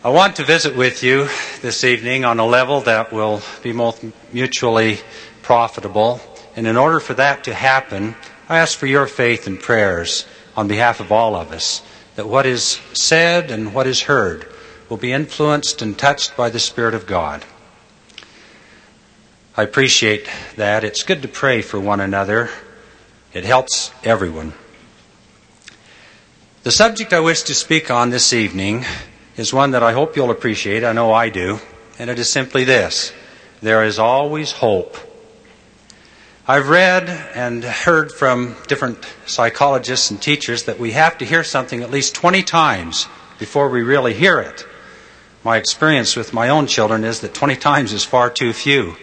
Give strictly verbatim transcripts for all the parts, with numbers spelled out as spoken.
I want to visit with you this evening on a level that will be most mutually profitable. And in order for that to happen, I ask for your faith and prayers on behalf of all of us, that what is said and what is heard will be influenced and touched by the Spirit of God. I appreciate that. It's good to pray for one another. It helps everyone. The subject I wish to speak on this evening is one that I hope you'll appreciate. I know I do. And it is simply this: there is always hope. I've read and heard from different psychologists and teachers that we have to hear something at least twenty times before we really hear it. My experience with my own children is that twenty times is far too few.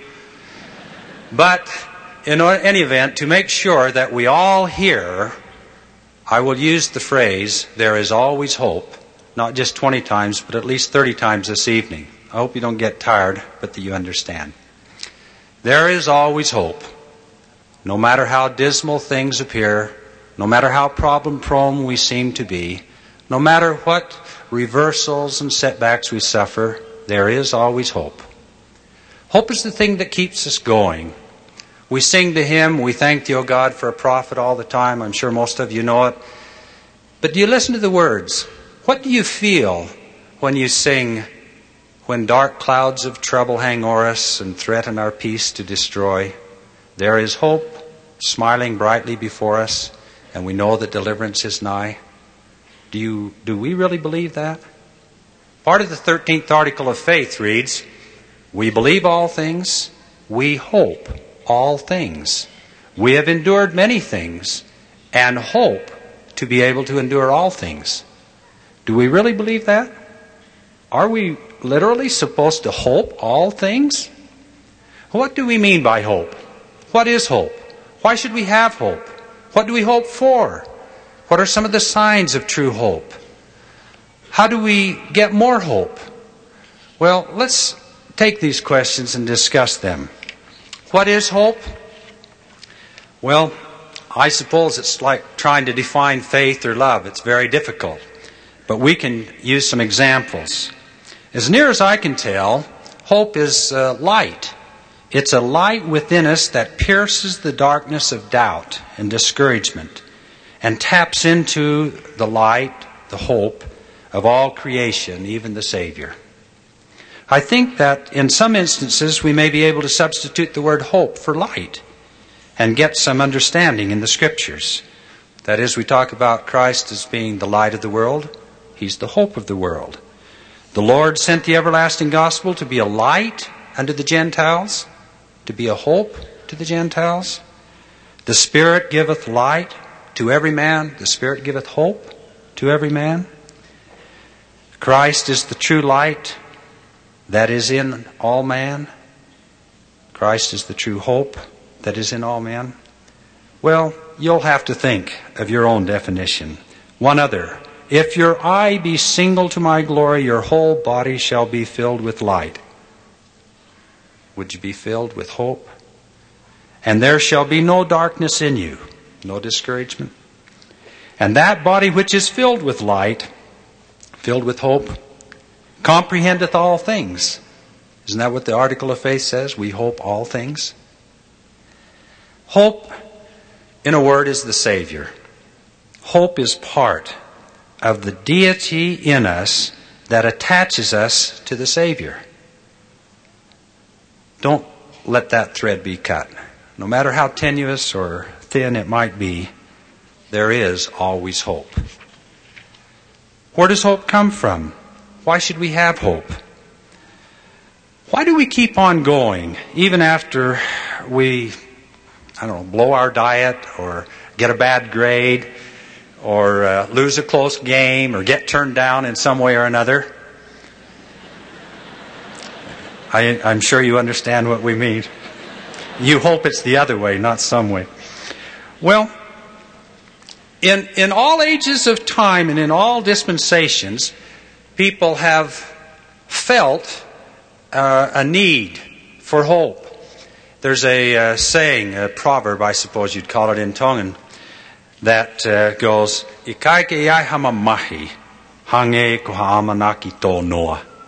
But in any event, to make sure that we all hear, I will use the phrase, there is always hope, not just twenty times, but at least thirty times this evening. I hope you don't get tired, but that you understand. There is always hope. No matter how dismal things appear, no matter how problem-prone we seem to be, no matter what reversals and setbacks we suffer, there is always hope. Hope is the thing that keeps us going. We sing the hymn, we thank thee, O God, for a prophet all the time. I'm sure most of you know it. But do you listen to the words? What do you feel when you sing, when dark clouds of trouble hang o'er us and threaten our peace to destroy? There is hope smiling brightly before us, and we know that deliverance is nigh. Do you, do we really believe that? Part of the thirteenth article of faith reads, we believe all things, we hope all things. We have endured many things and hope to be able to endure all things. Do we really believe that? Are we literally supposed to hope all things? What do we mean by hope? What is hope? Why should we have hope? What do we hope for? What are some of the signs of true hope? How do we get more hope? Well, let's take these questions and discuss them. What is hope? Well, I suppose it's like trying to define faith or love. It's very difficult. But we can use some examples. As near as I can tell, hope is uh, light. It's a light within us that pierces the darkness of doubt and discouragement and taps into the light, the hope of all creation, even the Savior. I think that in some instances we may be able to substitute the word hope for light and get some understanding in the Scriptures. That is, we talk about Christ as being the light of the world. He's the hope of the world. The Lord sent the everlasting gospel to be a light unto the Gentiles, to be a hope to the Gentiles. The Spirit giveth light to every man. The Spirit giveth hope to every man. Christ is the true light that is in all man. Christ is the true hope that is in all men. Well, you'll have to think of your own definition. One other. If your eye be single to my glory, your whole body shall be filled with light. Would you be filled with hope? And there shall be no darkness in you, no discouragement. And that body which is filled with light, filled with hope, comprehendeth all things. Isn't that what the article of faith says? We hope all things. Hope, in a word, is the Savior. Hope is part of the deity in us that attaches us to the Savior. Don't let that thread be cut. No matter how tenuous or thin it might be, there is always hope. Where does hope come from? Why should we have hope? Why do we keep on going even after we, I don't know, blow our diet or get a bad grade or uh, lose a close game or get turned down in some way or another? I, I'm sure you understand what we mean. You hope it's the other way, not some way. Well, in, in all ages of time and in all dispensations, people have felt uh, a need for hope. There's a uh, saying, a proverb, I suppose you'd call it in Tongan, that uh, goes, Ikaike iai hama mahi, hange ko haamanaki tō noa.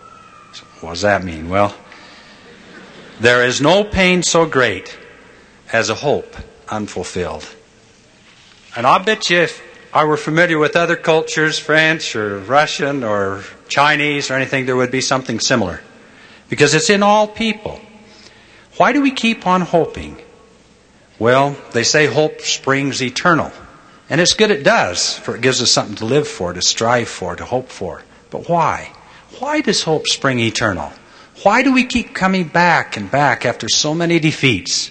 What does that mean? Well, there is no pain so great as a hope unfulfilled. And I'll bet you if I were familiar with other cultures, French or Russian or Chinese or anything, there would be something similar. Because it's in all people. Why do we keep on hoping? Well, they say hope springs eternal. And it's good it does, for it gives us something to live for, to strive for, to hope for. But why? Why does hope spring eternal? Why do we keep coming back and back after so many defeats?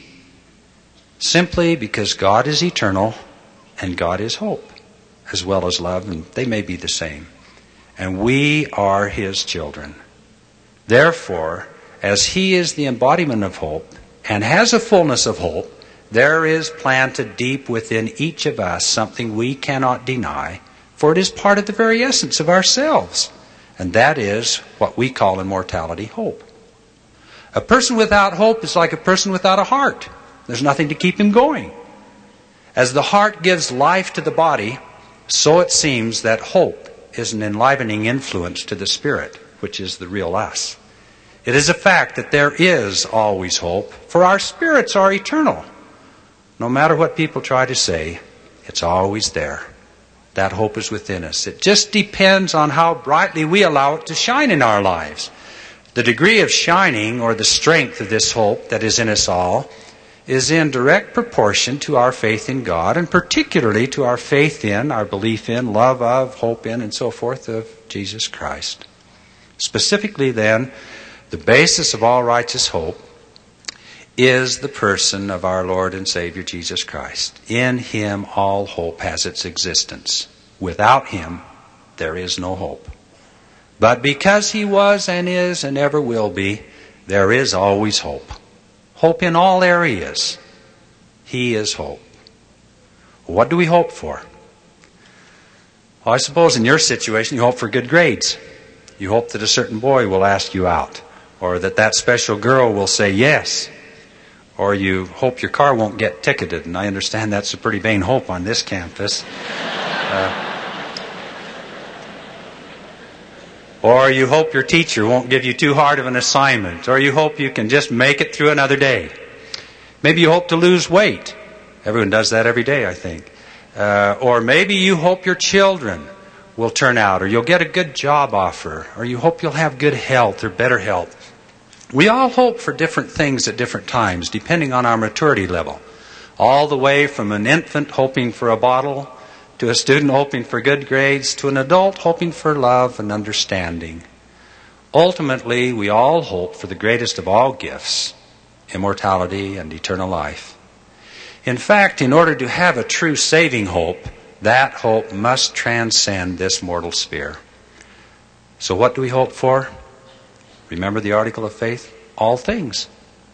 Simply because God is eternal and God is hope, as well as love, and they may be the same. And we are His children. Therefore, as He is the embodiment of hope and has a fullness of hope, there is planted deep within each of us something we cannot deny, for it is part of the very essence of ourselves. And that is what we call in mortality hope. A person without hope is like a person without a heart. There's nothing to keep him going. As the heart gives life to the body, so it seems that hope is an enlivening influence to the spirit, which is the real us. It is a fact that there is always hope, for our spirits are eternal. No matter what people try to say, it's always there. That hope is within us. It just depends on how brightly we allow it to shine in our lives. The degree of shining, or the strength of this hope that is in us all, is in direct proportion to our faith in God, and particularly to our faith in, our belief in, love of, hope in, and so forth of Jesus Christ. Specifically then, the basis of all righteous hope is the person of our Lord and Savior Jesus Christ. In Him all hope has its existence. Without Him, there is no hope. But because He was and is and ever will be, there is always hope. Hope in all areas. He is hope. What do we hope for? Well, I suppose in your situation you hope for good grades. You hope that a certain boy will ask you out, or that that special girl will say yes. Or you hope your car won't get ticketed, and I understand that's a pretty vain hope on this campus. Uh, or you hope your teacher won't give you too hard of an assignment. Or you hope you can just make it through another day. Maybe you hope to lose weight. Everyone does that every day, I think. Uh, or maybe you hope your children will turn out, or you'll get a good job offer, or you hope you'll have good health or better health. We all hope for different things at different times, depending on our maturity level. All the way from an infant hoping for a bottle, to a student hoping for good grades, to an adult hoping for love and understanding. Ultimately, we all hope for the greatest of all gifts, immortality and eternal life. In fact, in order to have a true saving hope, that hope must transcend this mortal sphere. So what do we hope for? Remember the article of faith? All things.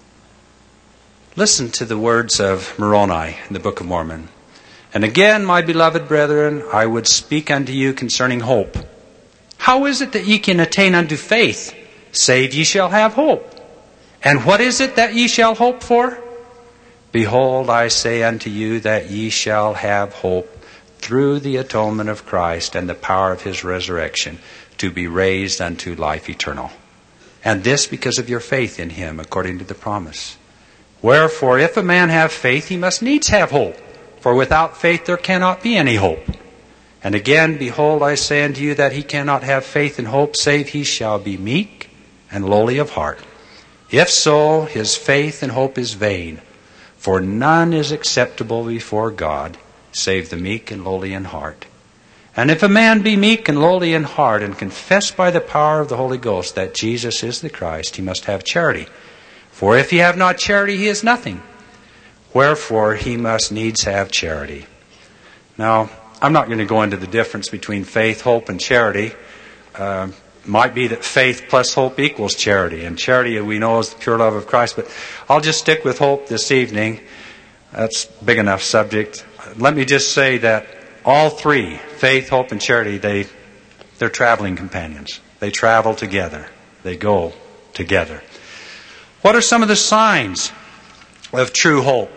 Listen to the words of Moroni in the Book of Mormon. And again, my beloved brethren, I would speak unto you concerning hope. How is it that ye can attain unto faith, save ye shall have hope? And what is it that ye shall hope for? Behold, I say unto you that ye shall have hope through the atonement of Christ and the power of His resurrection, to be raised unto life eternal. And this because of your faith in Him, according to the promise. Wherefore, if a man have faith, he must needs have hope. For without faith there cannot be any hope. And again, behold, I say unto you that he cannot have faith and hope, save he shall be meek and lowly of heart. If so, his faith and hope is vain. For none is acceptable before God, save the meek and lowly in heart. And if a man be meek and lowly in heart, and confess by the power of the Holy Ghost that Jesus is the Christ, he must have charity. For if he have not charity, he is nothing. Wherefore he must needs have charity. Now, I'm not going to go into the difference between faith, hope, and charity. Uh, might be that faith plus hope equals charity, and charity we know is the pure love of Christ. But I'll just stick with hope this evening. That's a big enough subject. Let me just say that all three, faith, hope, and charity, they, they're traveling companions. They travel together. They go together. What are some of the signs of true hope?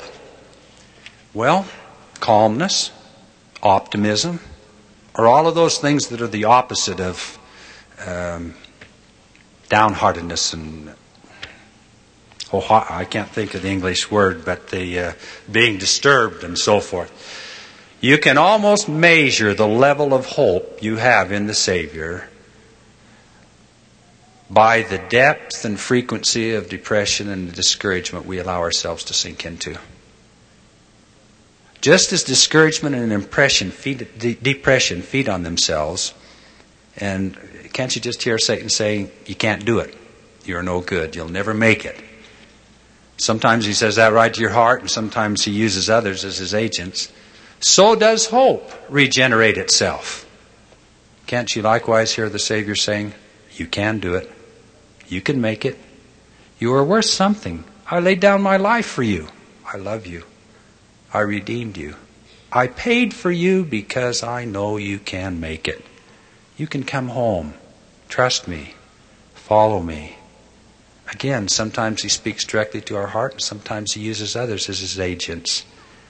Well, calmness, optimism, are all of those things that are the opposite of um, downheartedness and, oh, I can't think of the English word, but the uh, being disturbed and so forth. You can almost measure the level of hope you have in the Savior by the depth and frequency of depression and discouragement we allow ourselves to sink into. Just as discouragement and impression feed, de- depression feed on themselves, and can't you just hear Satan saying, you can't do it. You're no good. You'll never make it. Sometimes he says that right to your heart, and sometimes he uses others as his agents. So does hope regenerate itself. Can't you likewise hear the Savior saying, you can do it. You can make it. You are worth something. I laid down my life for you. I love you. I redeemed you. I paid for you because I know you can make it. You can come home. Trust me. Follow me. Again, sometimes he speaks directly to our heart, and sometimes he uses others as his agents.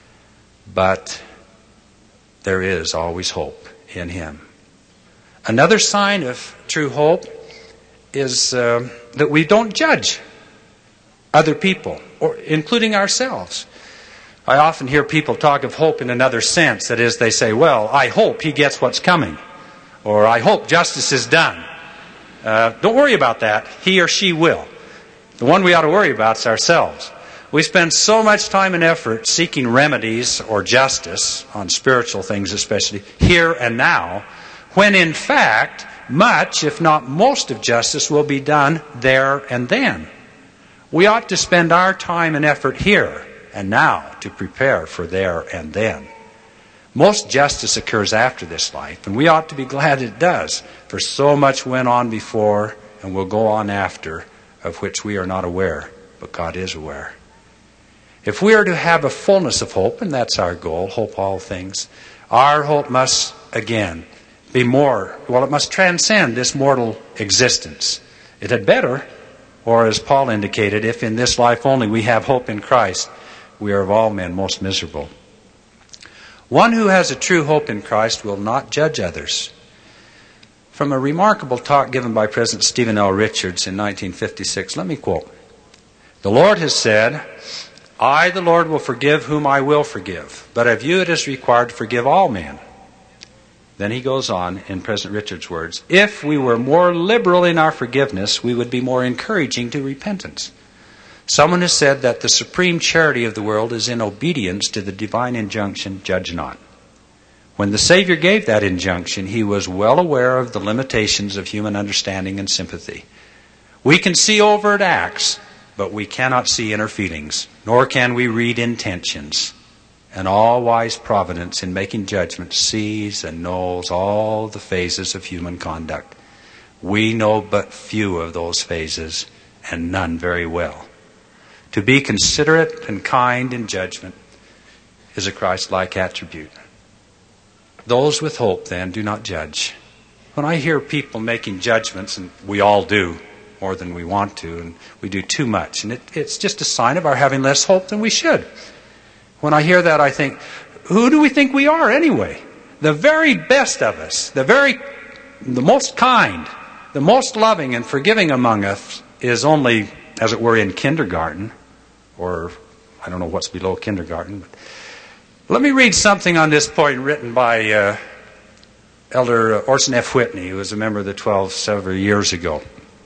But there is always hope in him. Another sign of true hope is uh, that we don't judge other people, or including ourselves. I often hear people talk of hope in another sense. That is, they say, well, I hope he gets what's coming. Or I hope justice is done. Uh, don't worry about that. He or she will. The one we ought to worry about is ourselves. We spend so much time and effort seeking remedies or justice, on spiritual things especially, here and now, when in fact, much, if not most of justice will be done there and then. We ought to spend our time and effort here and now to prepare for there and then. Most justice occurs after this life, and we ought to be glad it does, for so much went on before and will go on after, of which we are not aware, but God is aware. If we are to have a fullness of hope, and that's our goal, hope all things, our hope must, again, be more, well, it must transcend this mortal existence. It had better, or as Paul indicated, if in this life only we have hope in Christ, we are of all men most miserable. One who has a true hope in Christ will not judge others. From a remarkable talk given by President Stephen L. Richards in nineteen fifty-six, let me quote. The Lord has said, I, the Lord, will forgive whom I will forgive, but of you it is required to forgive all men. Then he goes on, in President Richards' words, if we were more liberal in our forgiveness, we would be more encouraging to repentance. Someone has said that the supreme charity of the world is in obedience to the divine injunction, judge not. When the Savior gave that injunction, he was well aware of the limitations of human understanding and sympathy. We can see overt acts, but we cannot see inner feelings, nor can we read intentions. And all-wise providence in making judgment sees and knows all the phases of human conduct. We know but few of those phases, and none very well. To be considerate and kind in judgment is a Christ-like attribute. Those with hope, then, do not judge. When I hear people making judgments, and we all do more than we want to, and we do too much, and it, it's just a sign of our having less hope than we should. When I hear that, I think, who do we think we are anyway? The very best of us, the very, the most kind, the most loving and forgiving among us is only, as it were, in kindergarten, or I don't know what's below kindergarten. But let me read something on this point written by uh, Elder Orson F. Whitney, who was a member of the Twelve several years ago.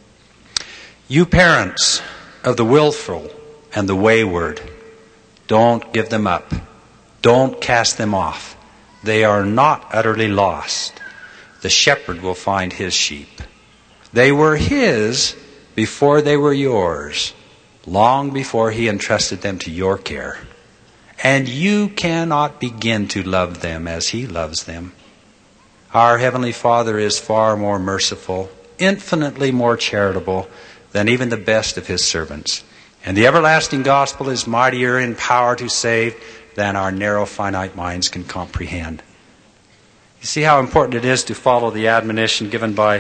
You parents of the willful and the wayward, don't give them up. Don't cast them off. They are not utterly lost. The shepherd will find his sheep. They were his before they were yours, long before he entrusted them to your care. And you cannot begin to love them as he loves them. Our Heavenly Father is far more merciful, infinitely more charitable than even the best of his servants. And the everlasting gospel is mightier in power to save than our narrow, finite minds can comprehend. You see how important it is to follow the admonition given by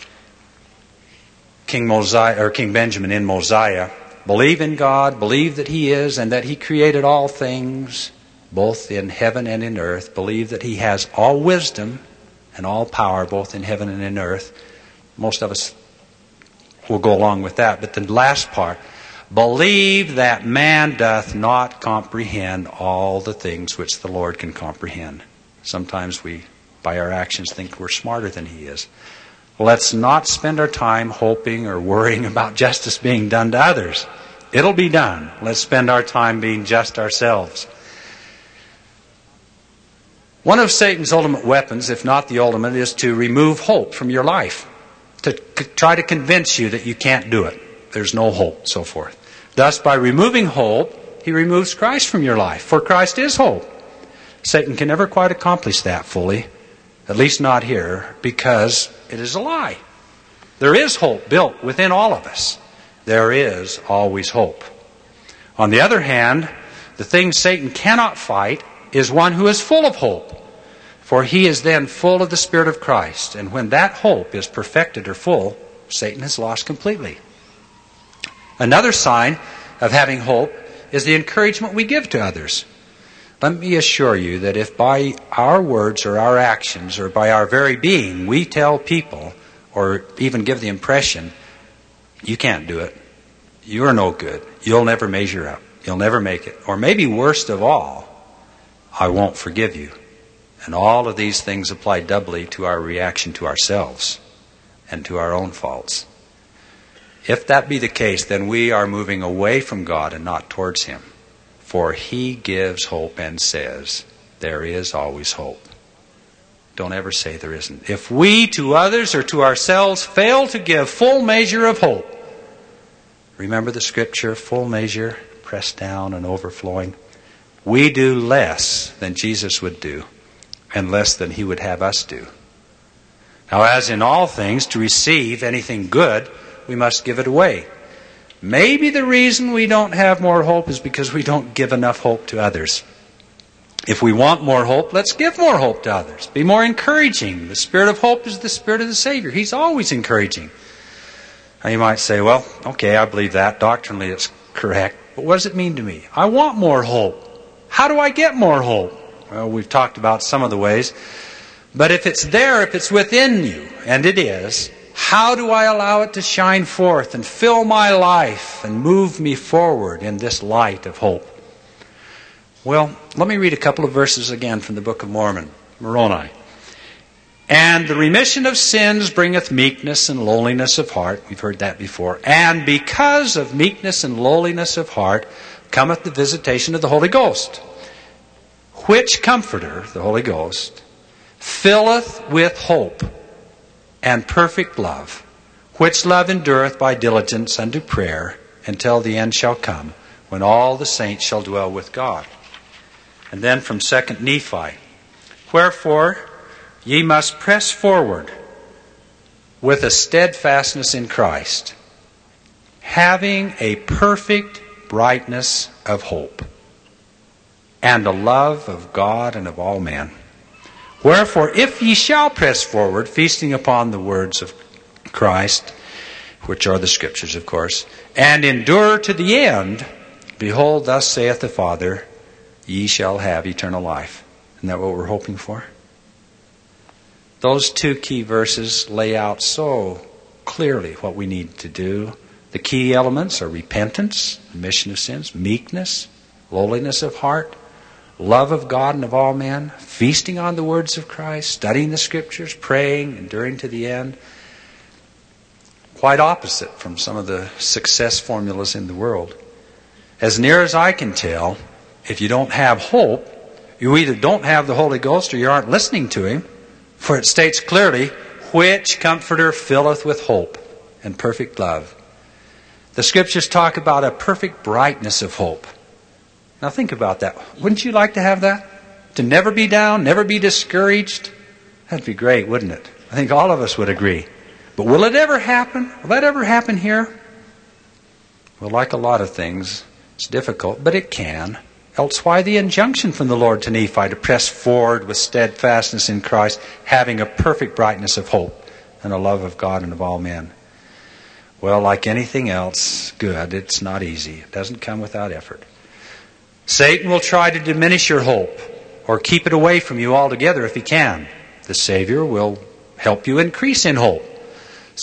King Mosiah, or King Benjamin in Mosiah. Believe in God, believe that he is, and that he created all things, both in heaven and in earth. Believe that he has all wisdom and all power, both in heaven and in earth. Most of us will go along with that. But the last part, believe that man doth not comprehend all the things which the Lord can comprehend. Sometimes we, by our actions, think we're smarter than He is. Let's not spend our time hoping or worrying about justice being done to others. It'll be done. Let's spend our time being just ourselves. One of Satan's ultimate weapons, if not the ultimate, is to remove hope from your life. To c- try to convince you that you can't do it. There's no hope, so forth. Thus, by removing hope, he removes Christ from your life. For Christ is hope. Satan can never quite accomplish that fully. At least not here, because it is a lie. There is hope built within all of us. There is always hope. On the other hand, the thing Satan cannot fight is one who is full of hope. For he is then full of the Spirit of Christ. And when that hope is perfected or full, Satan has lost completely. Another sign of having hope is the encouragement we give to others. Let me assure you that if by our words or our actions or by our very being we tell people or even give the impression, you can't do it, you're no good, you'll never measure up, you'll never make it, or maybe worst of all, I won't forgive you. And all of these things apply doubly to our reaction to ourselves and to our own faults. If that be the case, then we are moving away from God and not towards Him. For He gives hope and says, there is always hope. Don't ever say there isn't. If we to others or to ourselves fail to give full measure of hope, remember the scripture, full measure, pressed down and overflowing, we do less than Jesus would do and less than He would have us do. Now, as in all things, to receive anything good, we must give it away. Maybe the reason we don't have more hope is because we don't give enough hope to others. If we want more hope, let's give more hope to others. Be more encouraging. The Spirit of hope is the Spirit of the Savior. He's always encouraging. Now you might say, well, okay, I believe that. Doctrinally it's correct. But what does it mean to me? I want more hope. How do I get more hope? Well, we've talked about some of the ways. But if it's there, if it's within you, and it is, how do I allow it to shine forth and fill my life and move me forward in this light of hope? Well, let me read a couple of verses again from the Book of Mormon, Moroni. And the remission of sins bringeth meekness and lowliness of heart. We've heard that before. And because of meekness and lowliness of heart cometh the visitation of the Holy Ghost, which Comforter, the Holy Ghost, filleth with hope and perfect love, which love endureth by diligence unto prayer, until the end shall come, when all the saints shall dwell with God. And then from Second Nephi, wherefore ye must press forward with a steadfastness in Christ, having a perfect brightness of hope, and a love of God and of all men. Wherefore, if ye shall press forward, feasting upon the words of Christ, which are the Scriptures, of course, and endure to the end, behold, thus saith the Father, ye shall have eternal life. Isn't that what we're hoping for? Those two key verses lay out so clearly what we need to do. The key elements are repentance, remission of sins, meekness, lowliness of heart, love of God and of all men, feasting on the words of Christ, studying the Scriptures, praying, enduring to the end. Quite opposite from some of the success formulas in the world. As near as I can tell, if you don't have hope, you either don't have the Holy Ghost or you aren't listening to Him, for it states clearly, which Comforter filleth with hope and perfect love. The Scriptures talk about a perfect brightness of hope. Now think about that. Wouldn't you like to have that? To never be down, never be discouraged? That'd be great, wouldn't it? I think all of us would agree. But will it ever happen? Will that ever happen here? Well, like a lot of things, it's difficult, but it can. Else why the injunction from the Lord to Nephi to press forward with steadfastness in Christ, having a perfect brightness of hope and a love of God and of all men? Well, like anything else, good, it's not easy. It doesn't come without effort. Satan will try to diminish your hope or keep it away from you altogether if he can. The Savior will help you increase in hope. So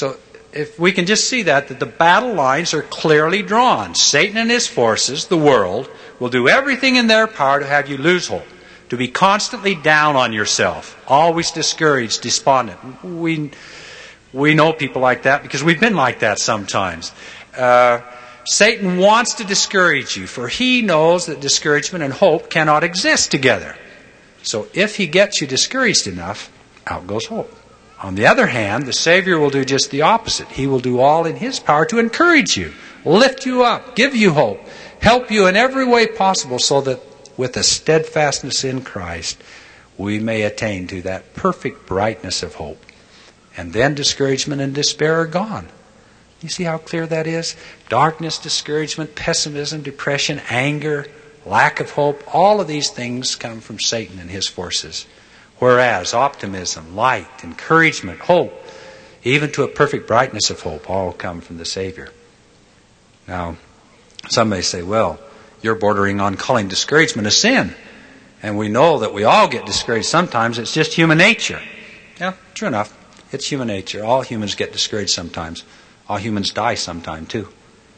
if we can just see that, that the battle lines are clearly drawn. Satan and his forces, the world, will do everything in their power to have you lose hope, to be constantly down on yourself, always discouraged, despondent. We, we know people like that because we've been like that sometimes. Uh, Satan wants to discourage you, for he knows that discouragement and hope cannot exist together. So if he gets you discouraged enough, out goes hope. On the other hand, the Savior will do just the opposite. He will do all in his power to encourage you, lift you up, give you hope, help you in every way possible so that with a steadfastness in Christ, we may attain to that perfect brightness of hope. And then discouragement and despair are gone. You see how clear that is? Darkness, discouragement, pessimism, depression, anger, lack of hope, all of these things come from Satan and his forces. Whereas optimism, light, encouragement, hope, even to a perfect brightness of hope, all come from the Savior. Now, some may say, well, you're bordering on calling discouragement a sin. And we know that we all get discouraged sometimes. It's just human nature. Yeah, true enough. It's human nature. All humans get discouraged sometimes. All humans die sometime too.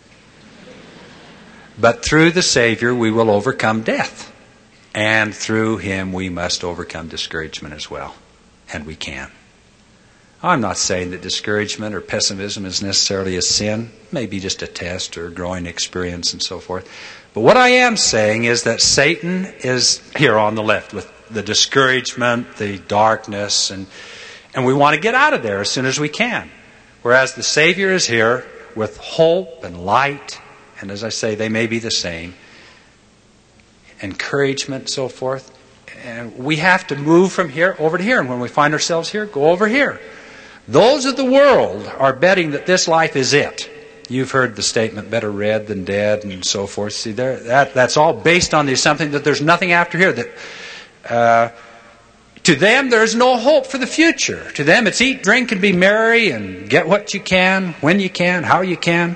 But through the Savior we will overcome death. And through him we must overcome discouragement as well. And we can. I'm not saying that discouragement or pessimism is necessarily a sin. Maybe just a test or a growing experience and so forth. But what I am saying is that Satan is here on the left with the discouragement, the darkness, and, and we want to get out of there as soon as we can. Whereas the Savior is here with hope and light, and as I say, they may be the same, encouragement, so forth. And we have to move from here over to here. And when we find ourselves here, go over here. Those of the world are betting that this life is it. You've heard the statement, better red than dead, and so forth. See, there, that, that's all based on the assumption that there's nothing after here. That uh, to them, there's no hope for the future. To them, it's eat, drink, and be merry, and get what you can, when you can, how you can.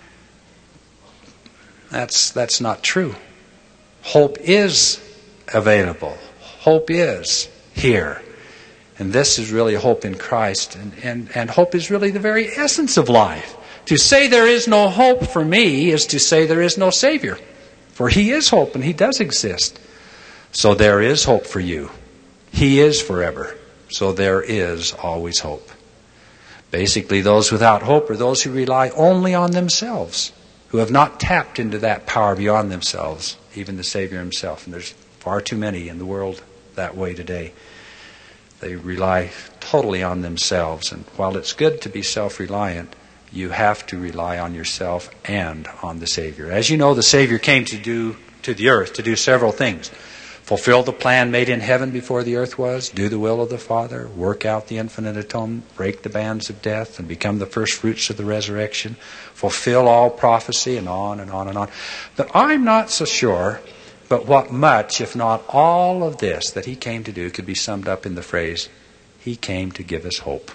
That's that's not true. Hope is available. Hope is here. And this is really hope in Christ. And, and, and hope is really the very essence of life. To say there is no hope for me is to say there is no Savior. For He is hope and He does exist. So there is hope for you. He is forever. So there is always hope. Basically, those without hope are those who rely only on themselves, who have not tapped into that power beyond themselves, even the Savior Himself. And there's far too many in the world that way today. They rely totally on themselves. And while it's good to be self-reliant, you have to rely on yourself and on the Savior. As you know, the Savior came to do to the earth to do several things. Fulfill the plan made in heaven before the earth was, do the will of the Father, work out the infinite atonement, break the bands of death, and become the first fruits of the resurrection, fulfill all prophecy, and on and on and on. But I'm not so sure but what much, if not all of this that He came to do could be summed up in the phrase, He came to give us hope.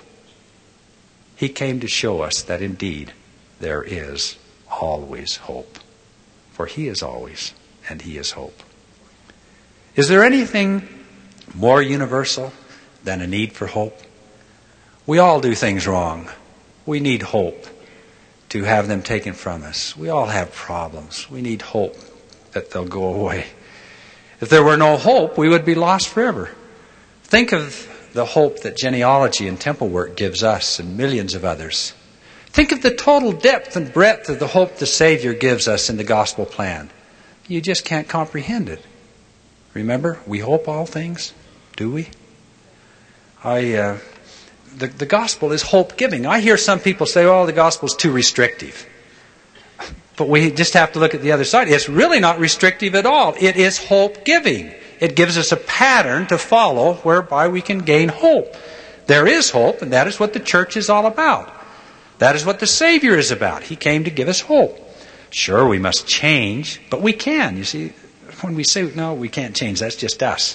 He came to show us that indeed there is always hope. For He is always, and He is hope. Is there anything more universal than a need for hope? We all do things wrong. We need hope to have them taken from us. We all have problems. We need hope that they'll go away. If there were no hope, we would be lost forever. Think of the hope that genealogy and temple work gives us and millions of others. Think of the total depth and breadth of the hope the Savior gives us in the gospel plan. You just can't comprehend it. Remember, we hope all things, do we? I, uh, the, the gospel is hope-giving. I hear some people say, oh, the gospel is too restrictive. But we just have to look at the other side. It's really not restrictive at all. It is hope-giving. It gives us a pattern to follow whereby we can gain hope. There is hope, and that is what the church is all about. That is what the Savior is about. He came to give us hope. Sure, we must change, but we can. You see, when we say, no, we can't change, that's just us.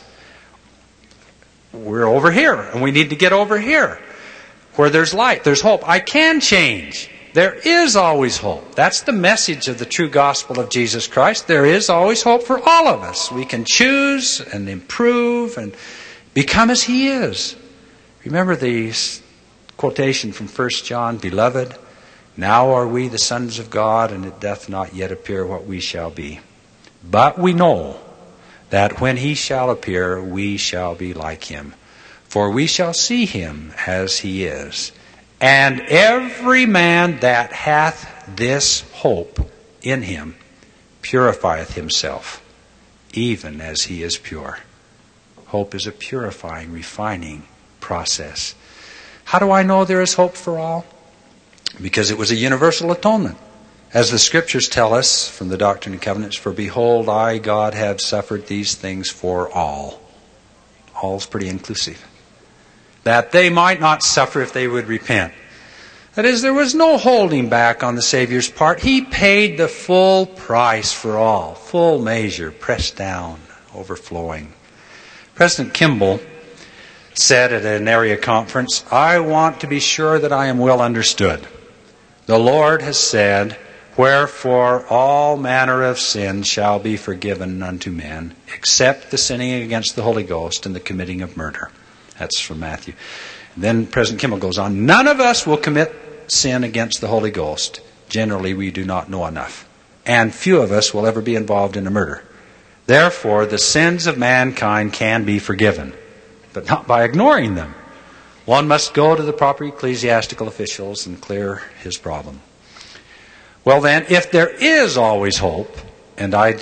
We're over here, and we need to get over here. Where there's light, there's hope. I can change. There is always hope. That's the message of the true gospel of Jesus Christ. There is always hope for all of us. We can choose and improve and become as He is. Remember the quotation from First John, "Beloved, now are we the sons of God, and it doth not yet appear what we shall be. But we know that when he shall appear, we shall be like him. For we shall see him as he is. And every man that hath this hope in him purifieth himself, even as he is pure." Hope is a purifying, refining process. How do I know there is hope for all? Because it was a universal atonement. As the Scriptures tell us from the Doctrine and Covenants, "For behold, I, God, have suffered these things for all." All is pretty inclusive. That they might not suffer if they would repent. That is, there was no holding back on the Savior's part. He paid the full price for all. Full measure, pressed down, overflowing. President Kimball said at an area conference, "I want to be sure that I am well understood. The Lord has said, wherefore all manner of sin shall be forgiven unto men, except the sinning against the Holy Ghost and the committing of murder." That's from Matthew. And then President Kimball goes on, "None of us will commit sin against the Holy Ghost. Generally, we do not know enough. And few of us will ever be involved in a murder. Therefore, the sins of mankind can be forgiven, but not by ignoring them. One must go to the proper ecclesiastical officials and clear his problem." Well then, if there is always hope, and I,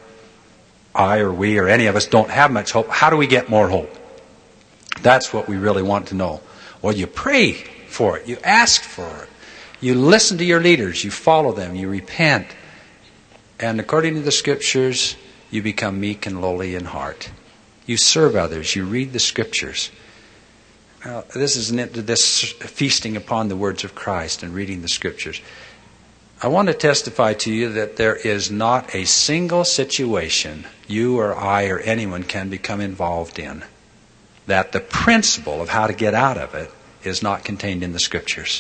I or we or any of us don't have much hope, how do we get more hope? That's what we really want to know. Well, you pray for it. You ask for it. You listen to your leaders. You follow them. You repent. And according to the Scriptures, you become meek and lowly in heart. You serve others. You read the Scriptures. Now, this is this feasting upon the words of Christ and reading the Scriptures. I want to testify to you that there is not a single situation you or I or anyone can become involved in that the principle of how to get out of it is not contained in the Scriptures.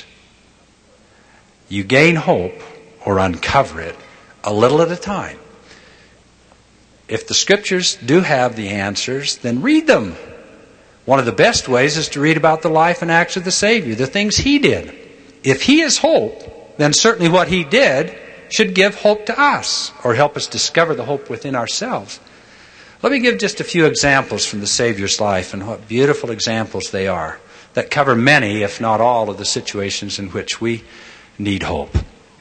You gain hope or uncover it a little at a time. If the Scriptures do have the answers, then read them. One of the best ways is to read about the life and acts of the Savior, the things He did. If He is hope, then certainly what He did should give hope to us, or help us discover the hope within ourselves. Let me give just a few examples from the Savior's life, and what beautiful examples they are, that cover many, if not all, of the situations in which we need hope.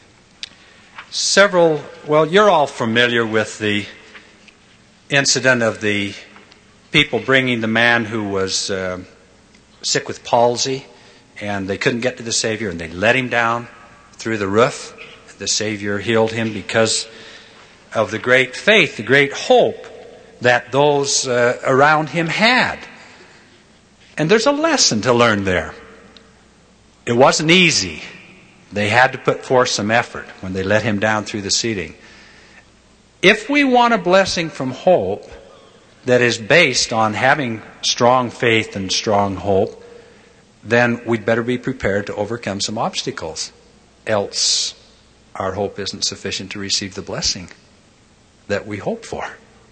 Several, well, you're all familiar with the incident of the people bringing the man who was uh, sick with palsy, and they couldn't get to the Savior, and they let him down through the roof. The Savior healed him because of the great faith, the great hope that those uh, around him had. And there's a lesson to learn there. It wasn't easy. They had to put forth some effort when they let him down through the seating. If we want a blessing from hope that is based on having strong faith and strong hope, then we'd better be prepared to overcome some obstacles. Else, our hope isn't sufficient to receive the blessing that we hope for.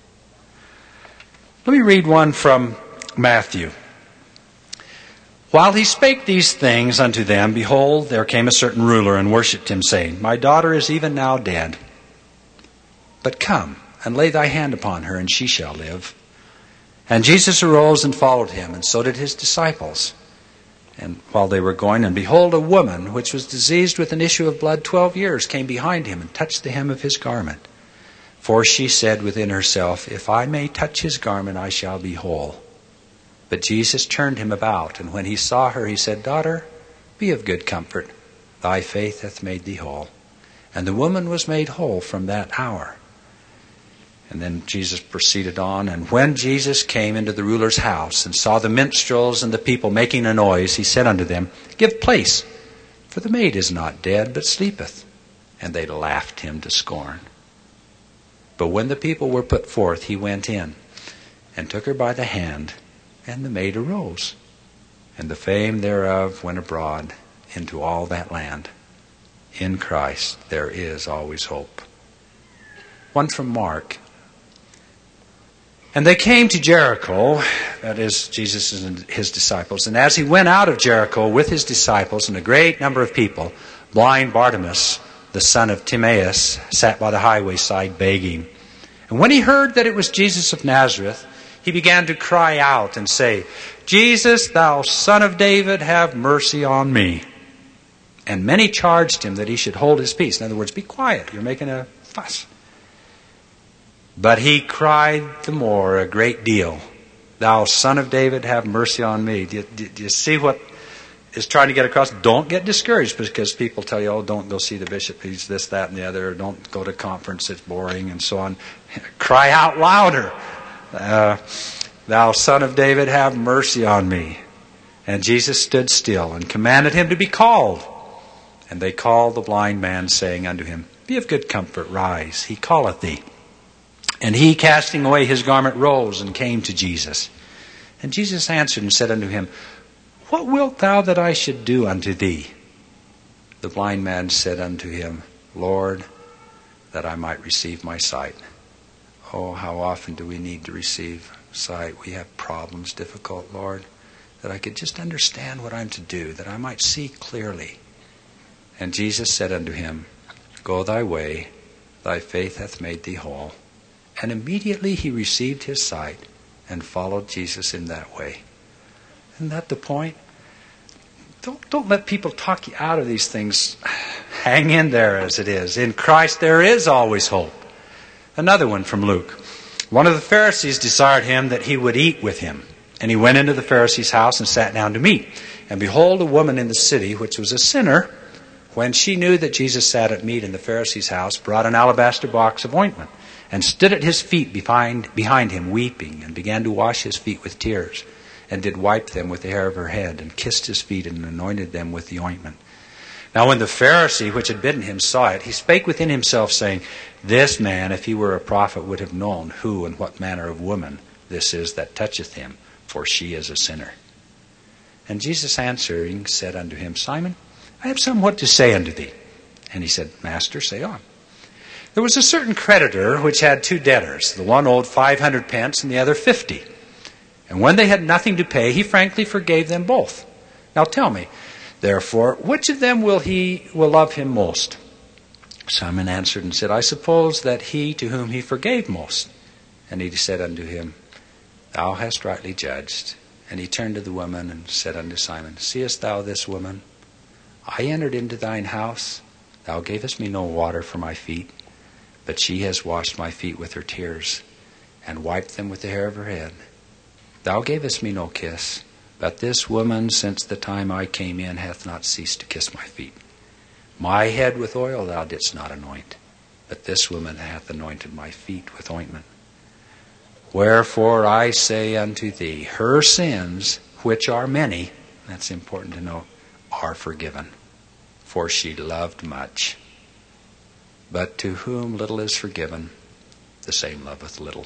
Let me read one from Matthew. "While he spake these things unto them, behold, there came a certain ruler and worshipped him, saying, My daughter is even now dead. But come, and lay thy hand upon her, and she shall live. And Jesus arose and followed him, and so did his disciples. And while they were going, and behold, a woman, which was diseased with an issue of blood twelve years, came behind him, and touched the hem of his garment. For she said within herself, If I may touch his garment, I shall be whole. But Jesus turned him about, and when he saw her, he said, Daughter, be of good comfort. Thy faith hath made thee whole. And the woman was made whole from that hour." And then Jesus proceeded on, "And when Jesus came into the ruler's house, and saw the minstrels and the people making a noise, he said unto them, Give place, for the maid is not dead, but sleepeth. And they laughed him to scorn. But when the people were put forth, he went in, and took her by the hand, and the maid arose. And the fame thereof went abroad into all that land. In Christ there is always hope." One from Mark. And they came to Jericho, that is, Jesus and his disciples. And as he went out of Jericho with his disciples and a great number of people, blind Bartimaeus, the son of Timaeus, sat by the highway side begging. And when he heard that it was Jesus of Nazareth, he began to cry out and say, Jesus, thou son of David, have mercy on me. And many charged him that he should hold his peace. In other words, be quiet, you're making a fuss. But he cried the more a great deal, thou son of David, have mercy on me. Do you, do, do you see what is trying to get across? Don't get discouraged because people tell you, oh, don't go see the bishop, he's this, that, and the other. Don't go to conference, it's boring, and so on. Cry out louder. Uh, thou son of David, have mercy on me. And Jesus stood still and commanded him to be called. And they called the blind man, saying unto him, be of good comfort, rise, he calleth thee. And he, casting away his garment, rose and came to Jesus. And Jesus answered and said unto him, what wilt thou that I should do unto thee? The blind man said unto him, Lord, that I might receive my sight. Oh, how often do we need to receive sight? We have problems, difficult, Lord, that I could just understand what I'm to do, that I might see clearly. And Jesus said unto him, go thy way, thy faith hath made thee whole. And immediately he received his sight and followed Jesus in that way. Isn't that the point? Don't, don't let people talk you out of these things. Hang in there as it is. In Christ there is always hope. Another one from Luke. One of the Pharisees desired him that he would eat with him. And he went into the Pharisee's house and sat down to meat. And behold, a woman in the city, which was a sinner, when she knew that Jesus sat at meat in the Pharisee's house, brought an alabaster box of ointment, and stood at his feet behind, behind him, weeping, and began to wash his feet with tears, and did wipe them with the hair of her head, and kissed his feet, and anointed them with the ointment. Now when the Pharisee which had bidden him saw it, he spake within himself, saying, this man, if he were a prophet, would have known who and what manner of woman this is that toucheth him, for she is a sinner. And Jesus answering said unto him, Simon, I have somewhat to say unto thee. And he said, Master, say on. There was a certain creditor which had two debtors. The one owed five hundred pence and the other fifty. And when they had nothing to pay, he frankly forgave them both. Now tell me, therefore, which of them will he will love him most? Simon answered and said, I suppose that he to whom he forgave most. And he said unto him, Thou hast rightly judged. And he turned to the woman and said unto Simon, Seest thou this woman? I entered into thine house. Thou gavest me no water for my feet, but she has washed my feet with her tears, and wiped them with the hair of her head. Thou gavest me no kiss, but this woman, since the time I came in, hath not ceased to kiss my feet. My head with oil thou didst not anoint, but this woman hath anointed my feet with ointment. Wherefore I say unto thee, her sins, which are many, that's important to note, are forgiven, for she loved much. But to whom little is forgiven, the same loveth little.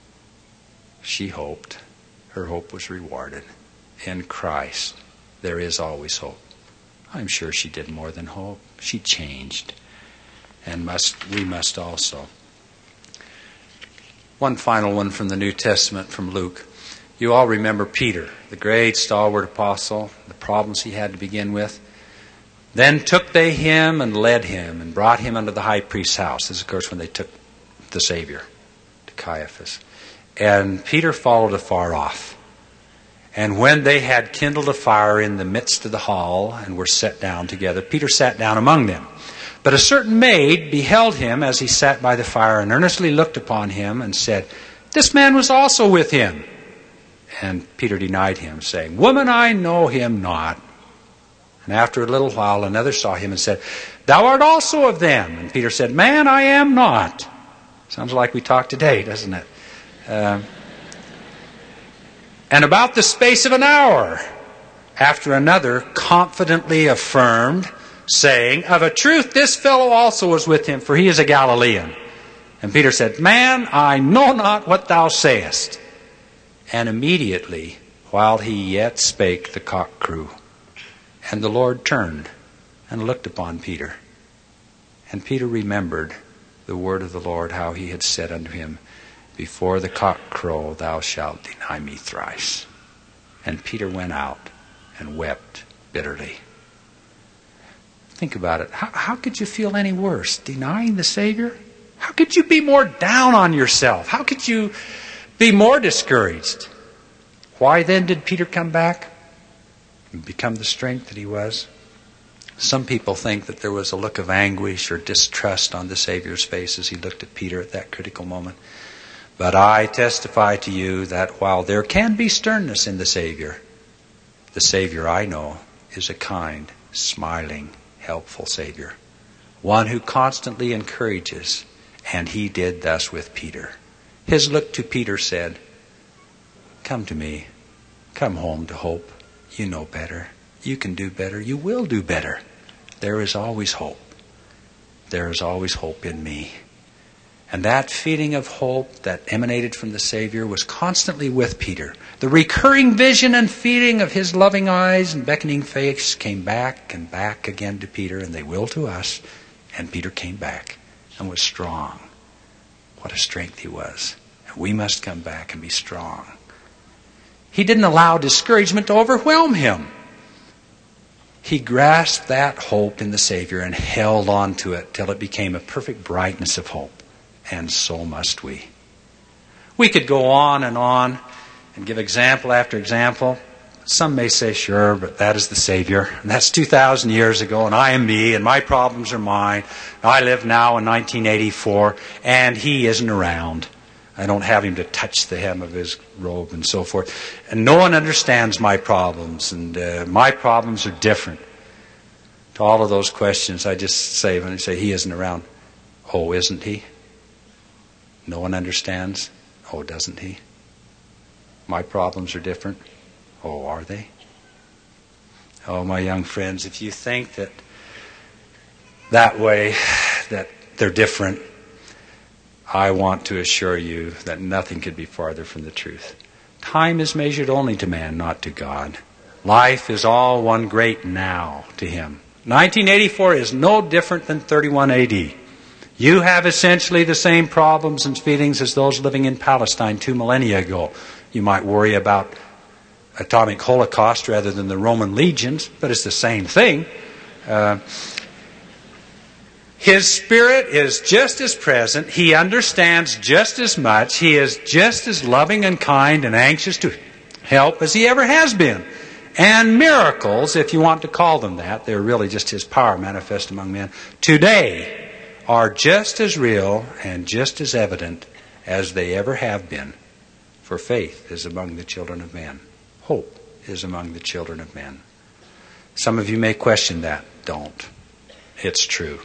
She hoped. Her hope was rewarded. In Christ, there is always hope. I'm sure she did more than hope. She changed. And must we must also. One final one from the New Testament, from Luke. You all remember Peter, the great stalwart apostle, the problems he had to begin with. Then took they him and led him and brought him unto the high priest's house. This is, of course, when they took the Savior to Caiaphas. And Peter followed afar off. And when they had kindled a fire in the midst of the hall and were set down together, Peter sat down among them. But a certain maid beheld him as he sat by the fire and earnestly looked upon him and said, This man was also with him. And Peter denied him, saying, Woman, I know him not. And after a little while another saw him and said, Thou art also of them. And Peter said, Man, I am not. Sounds like we talk today, doesn't it? Uh, and about the space of an hour, after another confidently affirmed, saying, Of a truth this fellow also was with him, for he is a Galilean. And Peter said, Man, I know not what thou sayest. And immediately, while he yet spake, the cock crew. And the Lord turned and looked upon Peter. And Peter remembered the word of the Lord, how he had said unto him, before the cock crow, thou shalt deny me thrice. And Peter went out and wept bitterly. Think about it. How, how could you feel any worse? Denying the Savior? How could you be more down on yourself? How could you be more discouraged? Why then did Peter come back and become the strength that he was? Some people think that there was a look of anguish or distrust on the Savior's face as he looked at Peter at that critical moment. But I testify to you that while there can be sternness in the Savior, the Savior I know is a kind, smiling, helpful Savior. One who constantly encourages, and he did thus with Peter. His look to Peter said, come to me. Come home to hope. You know better. You can do better. You will do better. There is always hope. There is always hope in me. And that feeling of hope that emanated from the Savior was constantly with Peter. The recurring vision and feeling of his loving eyes and beckoning face came back and back again to Peter, and they will to us. And Peter came back and was strong. What a strength he was. And we must come back and be strong. He didn't allow discouragement to overwhelm him. He grasped that hope in the Savior and held on to it till it became a perfect brightness of hope. And so must we. We could go on and on and give example after example. Some may say, sure, but that is the Savior. And that's two thousand years ago, and I am me, and my problems are mine. I live now in nineteen eighty-four, and He isn't around. I don't have Him to touch the hem of His robe and so forth. And no one understands my problems, and uh, my problems are different. To all of those questions, I just say, when I say He isn't around, oh, isn't He? No one understands. Oh, doesn't He? My problems are different. Oh, are they? Oh, my young friends, if you think that that way, that they're different, I want to assure you that nothing could be farther from the truth. Time is measured only to man, not to God. Life is all one great now to Him. nineteen eighty-four is no different than thirty-one A D. You have essentially the same problems and feelings as those living in Palestine two millennia ago. You might worry about atomic holocaust rather than the Roman legions, but it's the same thing. Uh, His Spirit is just as present. He understands just as much. He is just as loving and kind and anxious to help as He ever has been. And miracles, if you want to call them that, they're really just His power manifest among men, today are just as real and just as evident as they ever have been. For faith is among the children of men. Hope is among the children of men. Some of you may question that. Don't. It's true.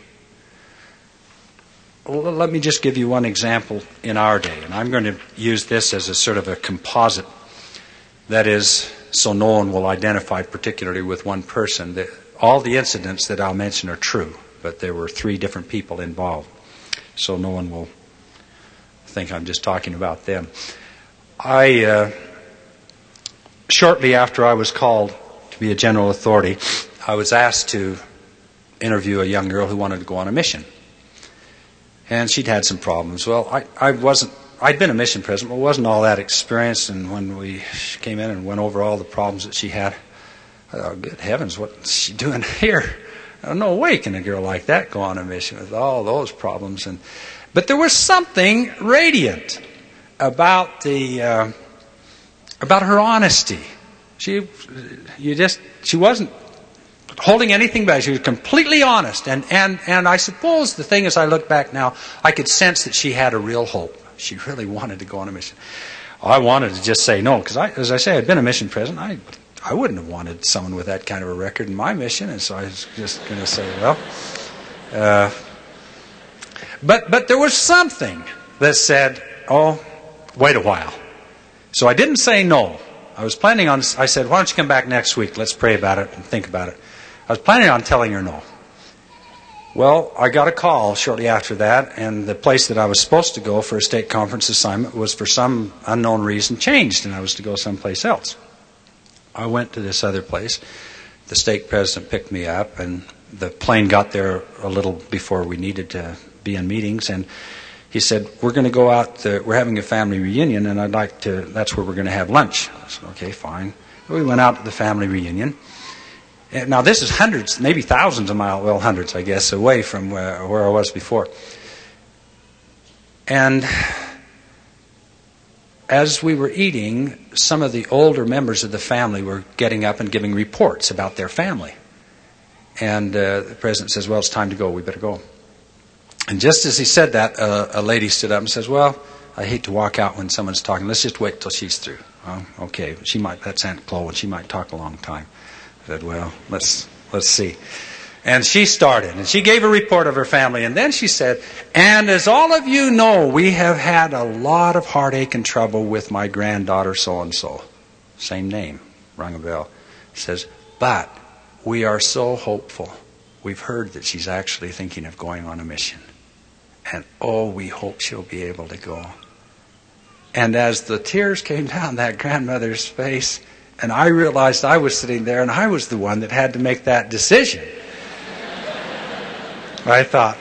Well, let me just give you one example in our day. And I'm going to use this as a sort of a composite. That is, so no one will identify particularly with one person. The, all the incidents that I'll mention are true. But there were three different people involved. So no one will think I'm just talking about them. I, uh, shortly after I was called to be a general authority, I was asked to interview a young girl who wanted to go on a mission. And she'd had some problems. Well, I, I wasn't, I'd been a mission president, but wasn't all that experienced. And when we came in and went over all the problems that she had, I thought, good heavens, what's she doing here? No way can a girl like that go on a mission with all those problems. And but there was something radiant about the uh, about her honesty. She, you just, she wasn't holding anything back. She was completely honest. And and and I suppose the thing, as I look back now, I could sense that she had a real hope. She really wanted to go on a mission. I wanted to just say no, because I, as I say, I'd been a mission president. I. I wouldn't have wanted someone with that kind of a record in my mission, and so I was just going to say, well, uh, but but there was something that said, oh, wait a while. So I didn't say no. I was planning on, I said, why don't you come back next week? Let's pray about it and think about it. I was planning on telling her no. Well, I got a call shortly after that, and the place that I was supposed to go for a state conference assignment was for some unknown reason changed, and I was to go someplace else. I went to this other place. The stake president picked me up, and the plane got there a little before we needed to be in meetings. And he said, we're going to go out, to, we're having a family reunion, and I'd like to, that's where we're going to have lunch. I said, okay, fine. We went out to the family reunion. And now this is hundreds, maybe thousands of miles, well, hundreds, I guess, away from where, where I was before. And as we were eating, some of the older members of the family were getting up and giving reports about their family. And uh, the president says, well, it's time to go. We better go. And just as he said that, uh, a lady stood up and says, well, I hate to walk out when someone's talking. Let's just wait till she's through. Oh, okay. She might, that's Aunt Chloe, and she might talk a long time. I said, well, let's let's see. And she started, and she gave a report of her family, and then she said, and as all of you know, we have had a lot of heartache and trouble with my granddaughter so-and-so. Same name, rung a bell. Says, but we are so hopeful. We've heard that she's actually thinking of going on a mission. And oh, we hope she'll be able to go. And as the tears came down that grandmother's face, and I realized I was sitting there and I was the one that had to make that decision. I thought,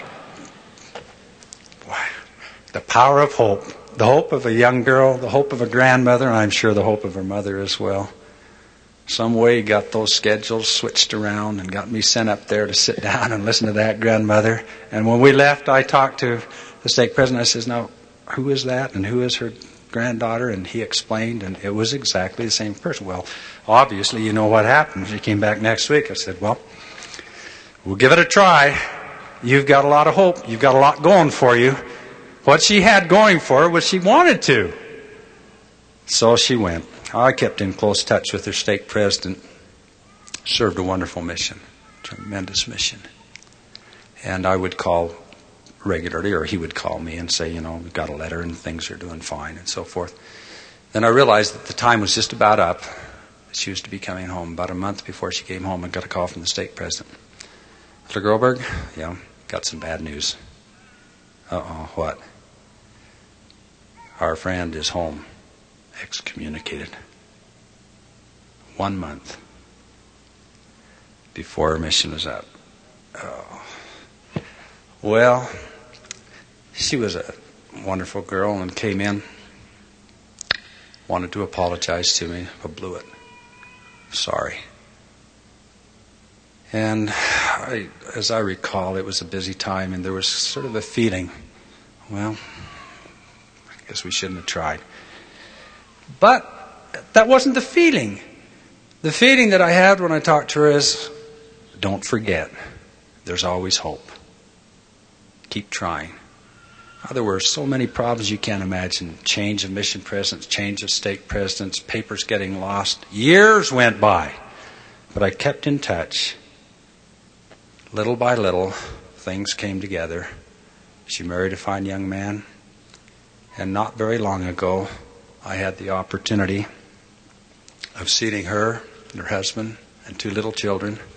wow, the power of hope. The hope of a young girl, the hope of a grandmother, and I'm sure the hope of her mother as well. Some way got those schedules switched around and got me sent up there to sit down and listen to that grandmother. And when we left, I talked to the stake president. I says, now, who is that and who is her granddaughter? And he explained, and it was exactly the same person. Well, obviously, you know what happened. She came back next week. I said, well, we'll give it a try. You've got a lot of hope. You've got a lot going for you. What she had going for her was she wanted to. So she went. I kept in close touch with her stake president. Served a wonderful mission. Tremendous mission. And I would call regularly, or he would call me and say, you know, we've got a letter and things are doing fine and so forth. Then I realized that the time was just about up. She was to be coming home. About a month before she came home, I got a call from the stake president. Mister Groberg, yeah, got some bad news. Uh-oh, what? Our friend is home. Excommunicated. One month before her mission was up. Oh. Well, she was a wonderful girl and came in, wanted to apologize to me, but blew it. Sorry. And I, as I recall, it was a busy time, and there was sort of a feeling, well, I guess we shouldn't have tried. But that wasn't the feeling. The feeling that I had when I talked to her is, don't forget, there's always hope. Keep trying. Now, there were so many problems you can't imagine. Change of mission presidents, change of stake presidents, papers getting lost. Years went by. But I kept in touch. Little by little, things came together. She married a fine young man. And not very long ago, I had the opportunity of seeing her and her husband and two little children. It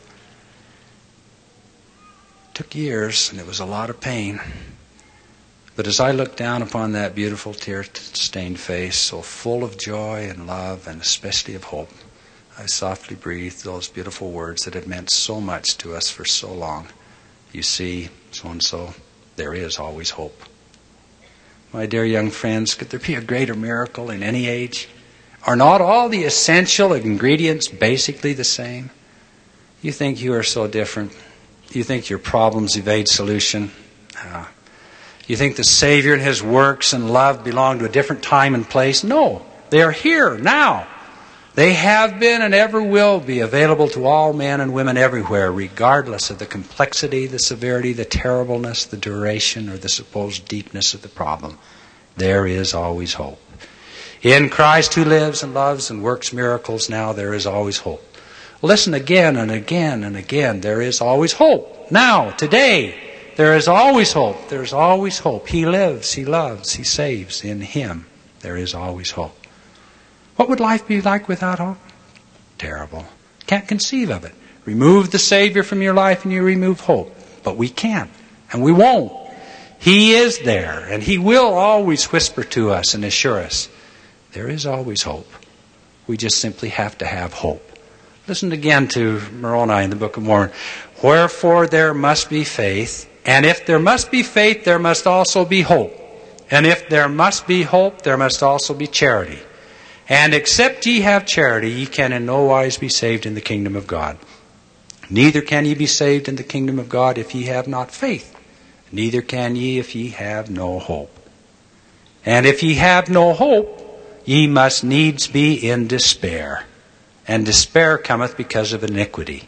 took years, and it was a lot of pain. But as I looked down upon that beautiful tear-stained face, so full of joy and love and especially of hope, I softly breathed those beautiful words that had meant so much to us for so long. You see, so-and-so, there is always hope. My dear young friends, could there be a greater miracle in any age? Are not all the essential ingredients basically the same? You think you are so different. You think your problems evade solution. Uh, you think the Savior and His works and love belong to a different time and place. No, they are here now. They have been and ever will be available to all men and women everywhere, regardless of the complexity, the severity, the terribleness, the duration, or the supposed deepness of the problem. There is always hope. In Christ who lives and loves and works miracles now, there is always hope. Listen again and again and again. There is always hope. Now, today, there is always hope. There is always hope. He lives, He loves, He saves. In Him, there is always hope. What would life be like without hope? Terrible. Can't conceive of it. Remove the Savior from your life and you remove hope. But we can't, and we won't. He is there, and He will always whisper to us and assure us, there is always hope. We just simply have to have hope. Listen again to Moroni in the Book of Mormon. Wherefore there must be faith, and if there must be faith, there must also be hope. And if there must be hope, there must also be charity. And except ye have charity, ye can in no wise be saved in the kingdom of God. Neither can ye be saved in the kingdom of God if ye have not faith. Neither can ye if ye have no hope. And if ye have no hope, ye must needs be in despair. And despair cometh because of iniquity.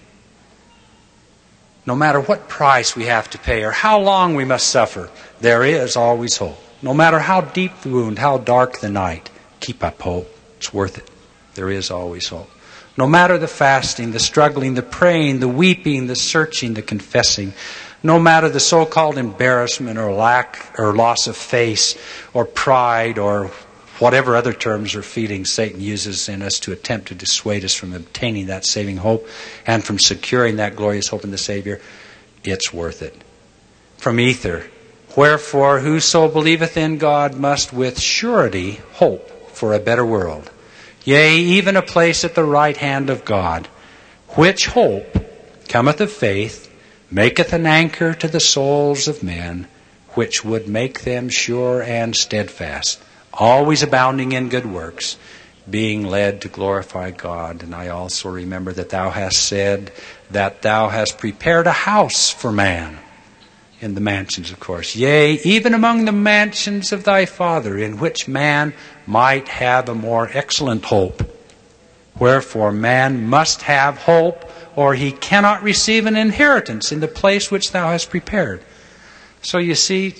No matter what price we have to pay or how long we must suffer, there is always hope. No matter how deep the wound, how dark the night, keep up hope. It's worth it. There is always hope. No matter the fasting, the struggling, the praying, the weeping, the searching, the confessing, no matter the so-called embarrassment or lack or loss of face or pride or whatever other terms or feelings Satan uses in us to attempt to dissuade us from obtaining that saving hope and from securing that glorious hope in the Savior, it's worth it. From Ether, wherefore whoso believeth in God must with surety hope for a better world, yea, even a place at the right hand of God, which hope cometh of faith, maketh an anchor to the souls of men, which would make them sure and steadfast, always abounding in good works, being led to glorify God. And I also remember that thou hast said that thou hast prepared a house for man, in the mansions, of course. Yea, even among the mansions of thy Father, in which man might have a more excellent hope. Wherefore man must have hope, or he cannot receive an inheritance in the place which thou hast prepared. So you see,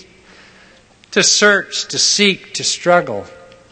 to search, to seek, to struggle,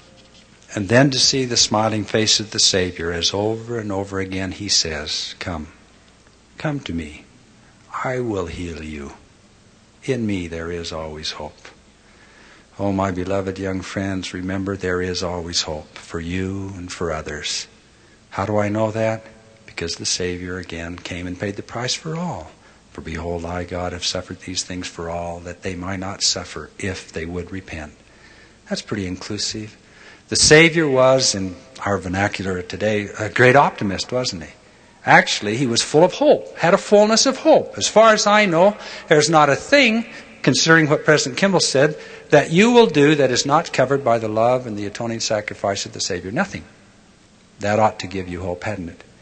and then to see the smiling face of the Savior as over and over again he says, come, come to me. I will heal you. In me there is always hope. Oh, my beloved young friends, remember there is always hope for you and for others. How do I know that? Because the Savior again came and paid the price for all. For behold, I, God, have suffered these things for all, that they might not suffer if they would repent. That's pretty inclusive. The Savior was, in our vernacular today, a great optimist, wasn't he? Actually, he was full of hope, had a fullness of hope. As far as I know, there's not a thing, considering what President Kimball said, that you will do that is not covered by the love and the atoning sacrifice of the Savior. Nothing. That ought to give you hope, hadn't it?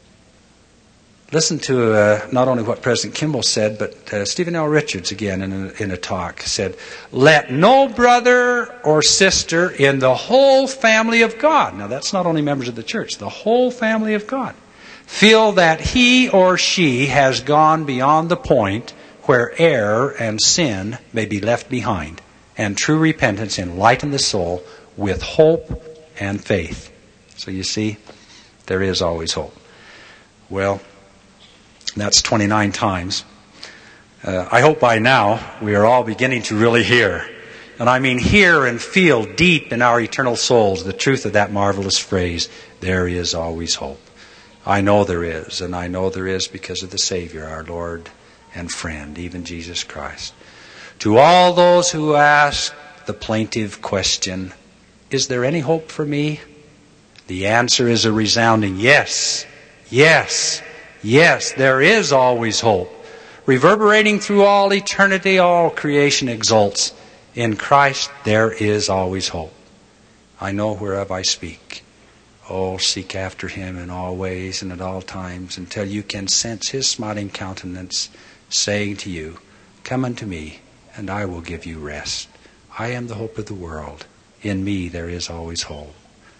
Listen to uh, not only what President Kimball said, but uh, Stephen L. Richards again in a, in a talk said, let no brother or sister in the whole family of God, now that's not only members of the church, the whole family of God, feel that he or she has gone beyond the point where error and sin may be left behind, and true repentance enlighten the soul with hope and faith. So you see, there is always hope. Well, that's twenty-nine times. Uh, I hope by now we are all beginning to really hear. And I mean hear and feel deep in our eternal souls the truth of that marvelous phrase, there is always hope. I know there is, and I know there is because of the Savior, our Lord and friend, even Jesus Christ. To all those who ask the plaintive question, is there any hope for me? The answer is a resounding yes, yes, yes, there is always hope. Reverberating through all eternity, all creation exults. In Christ there is always hope. I know whereof I speak. Oh, seek after Him in all ways and at all times until you can sense His smiling countenance saying to you, come unto me and I will give you rest. I am the hope of the world. In me there is always hope.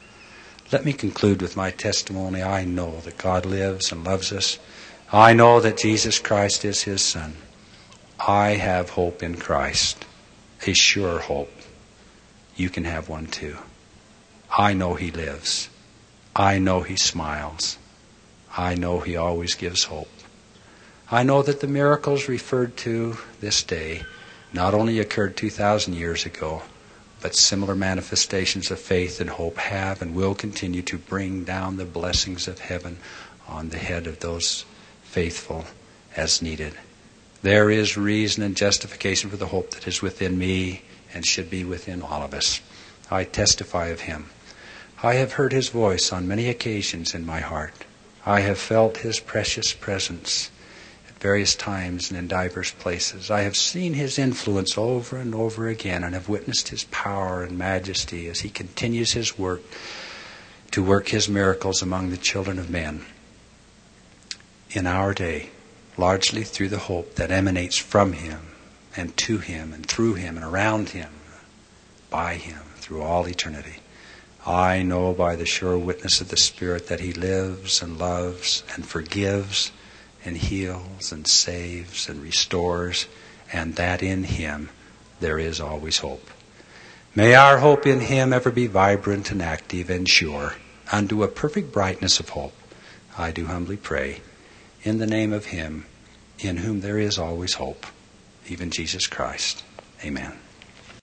Let me conclude with my testimony. I know that God lives and loves us. I know that Jesus Christ is His Son. I have hope in Christ, a sure hope. You can have one too. I know He lives. I know He smiles. I know He always gives hope. I know that the miracles referred to this day not only occurred two thousand years ago, but similar manifestations of faith and hope have and will continue to bring down the blessings of heaven on the head of those faithful as needed. There is reason and justification for the hope that is within me and should be within all of us. I testify of Him. I have heard His voice on many occasions in my heart. I have felt His precious presence at various times and in divers places. I have seen his influence over and over again and have witnessed his power and majesty as he continues his work to work his miracles among the children of men in our day, largely through the hope that emanates from him and to him and through him and around him, by him, through all eternity. I know by the sure witness of the Spirit that he lives and loves and forgives and heals and saves and restores, and that in him there is always hope. May our hope in him ever be vibrant and active and sure, unto a perfect brightness of hope. I do humbly pray, in the name of him in whom there is always hope, even Jesus Christ. Amen.